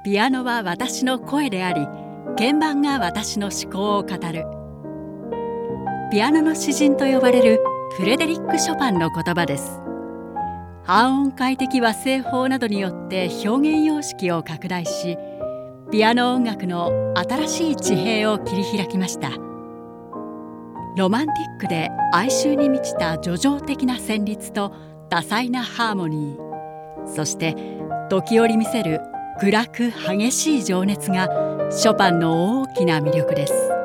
ピアノは私の声であり、鍵盤が私の思考を語る。ピアノの詩人と呼ばれるフレデリック・ショパンの言葉です。半音階的和声法などによって表現様式を拡大し、ピアノ音楽の新しい地平を切り開きました。ロマンティックで哀愁に満ちた叙情的な旋律と多彩なハーモニー、そして時折見せる暗く激しい情熱がショパンの大きな魅力です。